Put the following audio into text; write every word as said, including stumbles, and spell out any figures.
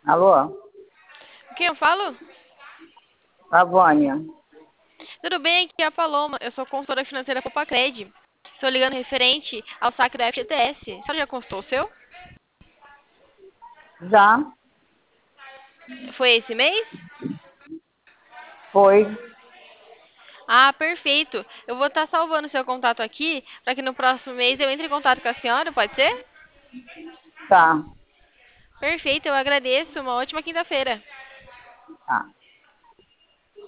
Alô? Quem eu falo? A Vânia. Tudo bem? Aqui é a Paloma. Eu sou consultora financeira Copacred. Estou ligando referente ao saque da F G T S. A senhora já consultou o seu? Já Foi esse mês? foi. Ah, perfeito. Eu vou estar salvando o seu contato aqui para que no próximo mês eu entre em contato com a senhora, pode ser? Tá, Perfeito, eu agradeço. Uma ótima quinta-feira. tá.